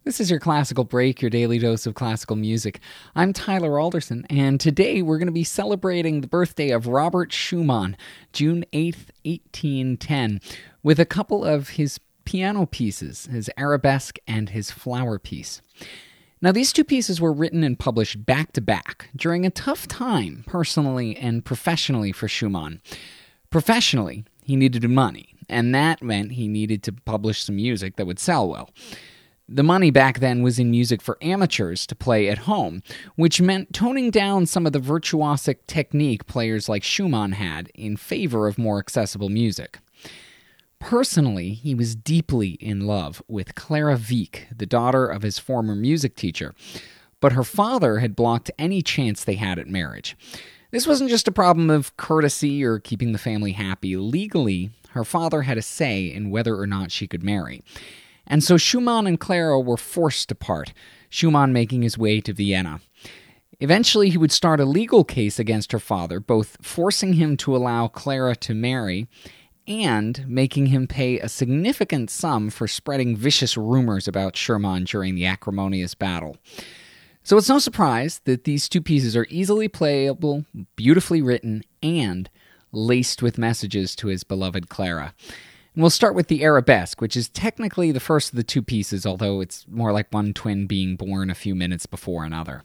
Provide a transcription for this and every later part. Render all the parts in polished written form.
This is your Classical Break, your daily dose of classical music. I'm Tyler Alderson, and today we're going to be celebrating the birthday of Robert Schumann, June 8th, 1810, with a couple of his piano pieces, his Arabesque and his Flower Piece. Now, these two pieces were written and published back-to-back during a tough time, personally and professionally, for Schumann. Professionally, he needed money, and that meant he needed to publish some music that would sell well. The money back then was in music for amateurs to play at home, which meant toning down some of the virtuosic technique players like Schumann had in favor of more accessible music. Personally, he was deeply in love with Clara Wieck, the daughter of his former music teacher, but her father had blocked any chance they had at marriage. This wasn't just a problem of courtesy or keeping the family happy. Legally, her father had a say in whether or not she could marry. And so Schumann and Clara were forced apart, Schumann making his way to Vienna. Eventually, he would start a legal case against her father, both forcing him to allow Clara to marry and making him pay a significant sum for spreading vicious rumors about Schumann during the acrimonious battle. So it's no surprise that these two pieces are easily playable, beautifully written, and laced with messages to his beloved Clara. And we'll start with the Arabesque, which is technically the first of the two pieces, although it's more like one twin being born a few minutes before another.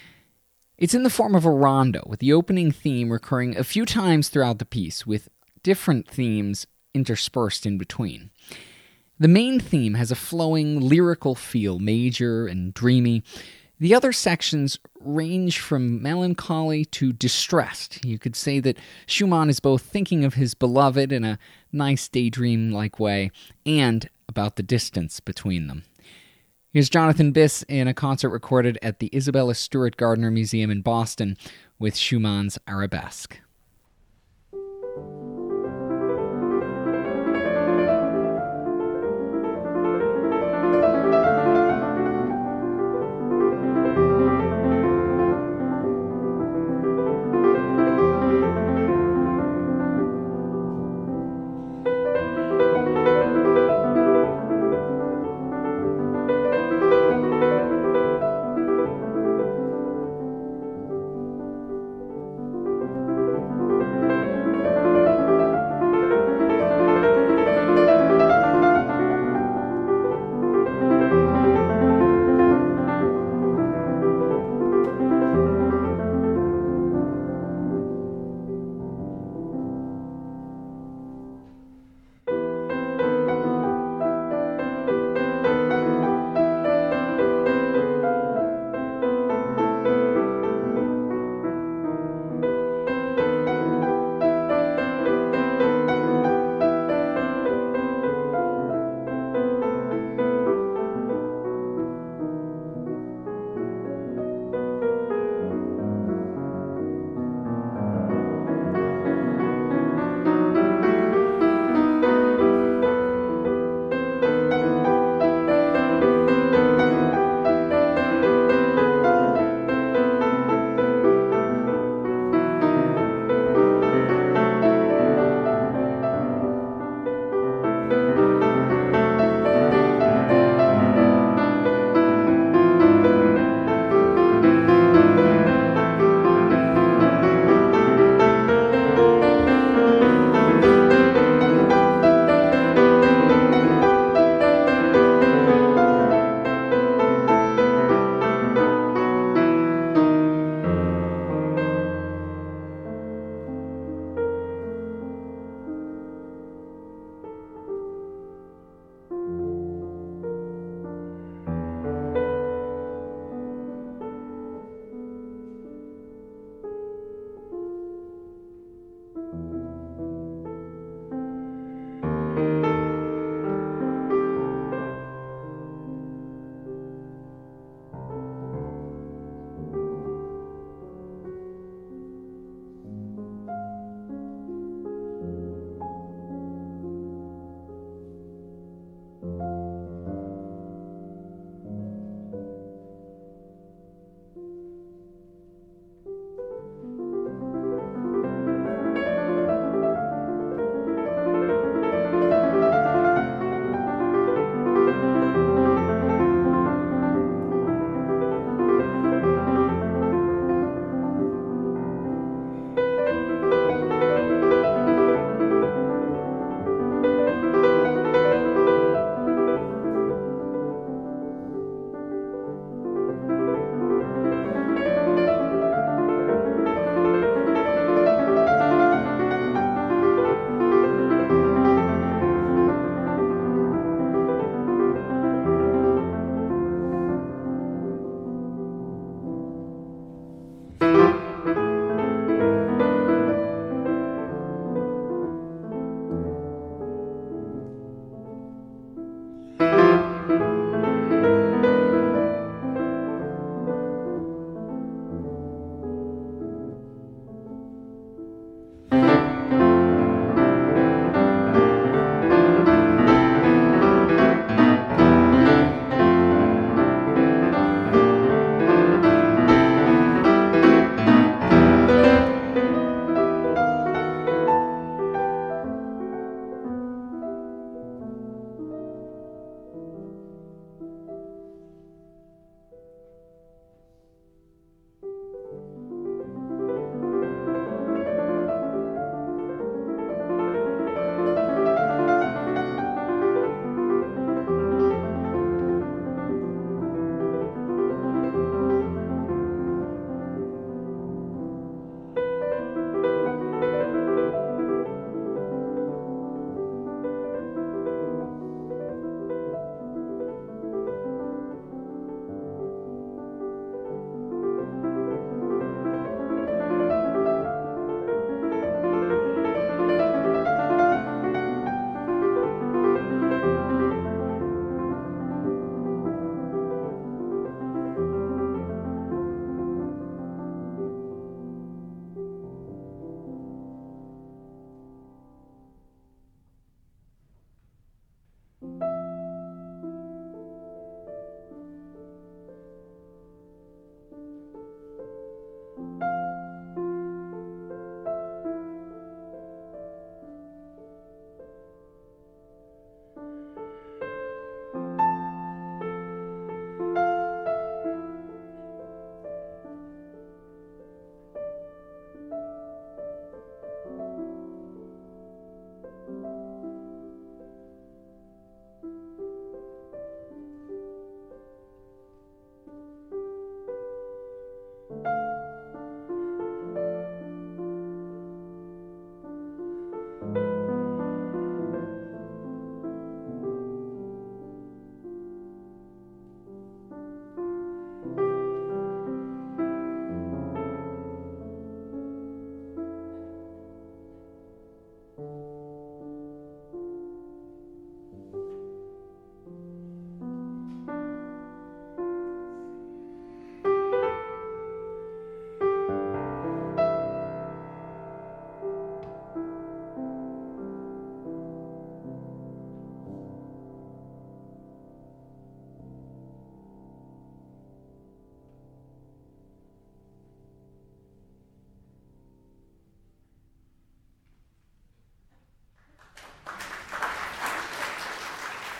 It's in the form of a rondo, with the opening theme recurring a few times throughout the piece, with different themes interspersed in between. The main theme has a flowing, lyrical feel, major and dreamy. The other sections range from melancholy to distressed. You could say that Schumann is both thinking of his beloved in a nice daydream-like way and about the distance between them. Here's Jonathan Biss in a concert recorded at the Isabella Stewart Gardner Museum in Boston with Schumann's Arabesque.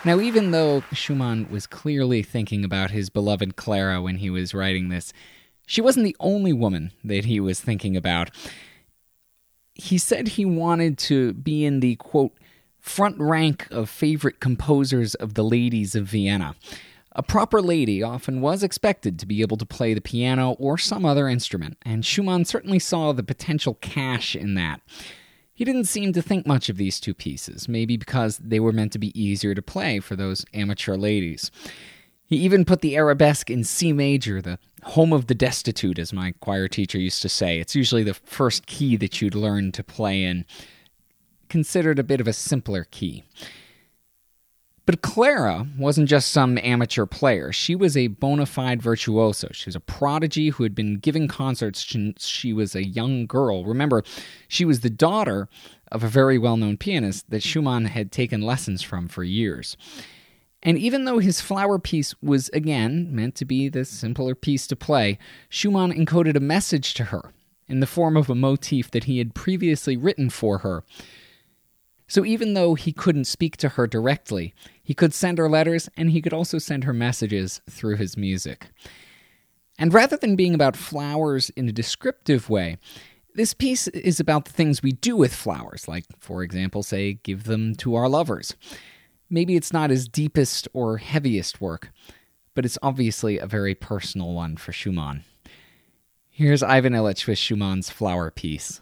Now, even though Schumann was clearly thinking about his beloved Clara when he was writing this, she wasn't the only woman that he was thinking about. He said he wanted to be in the, quote, front rank of favorite composers of the ladies of Vienna. A proper lady often was expected to be able to play the piano or some other instrument, and Schumann certainly saw the potential cash in that. He didn't seem to think much of these two pieces, maybe because they were meant to be easier to play for those amateur ladies. He even put the arabesque in C major, the home of the destitute, as my choir teacher used to say. It's usually the first key that you'd learn to play in, considered a bit of a simpler key. But Clara wasn't just some amateur player. She was a bona fide virtuoso. She was a prodigy who had been giving concerts since she was a young girl. Remember, she was the daughter of a very well-known pianist that Schumann had taken lessons from for years. And even though his flower piece was, again, meant to be the simpler piece to play, Schumann encoded a message to her in the form of a motif that he had previously written for her. So even though he couldn't speak to her directly, he could send her letters, and he could also send her messages through his music. And rather than being about flowers in a descriptive way, this piece is about the things we do with flowers, like, for example, say, give them to our lovers. Maybe it's not his deepest or heaviest work, but it's obviously a very personal one for Schumann. Here's Ivan Illich with Schumann's Flower Piece.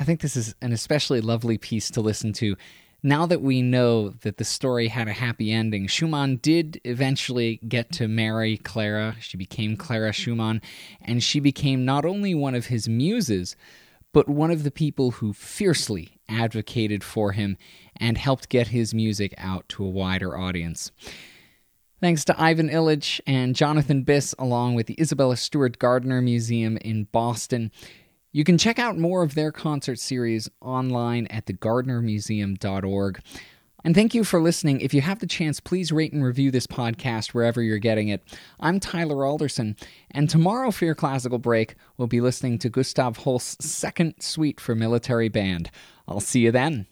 think this is an especially lovely piece to listen to. Now that we know that the story had a happy ending, Schumann did eventually get to marry Clara. She became Clara Schumann, and she became not only one of his muses, but one of the people who fiercely advocated for him and helped get his music out to a wider audience. Thanks to Ivan Illich and Jonathan Biss, along with the Isabella Stewart Gardner Museum in Boston. You can check out more of their concert series online at thegardnermuseum.org. And thank you for listening. If you have the chance, please rate and review this podcast wherever you're getting it. I'm Tyler Alderson, and tomorrow for your classical break, we'll be listening to Gustav Holst's Second Suite for Military Band. I'll see you then.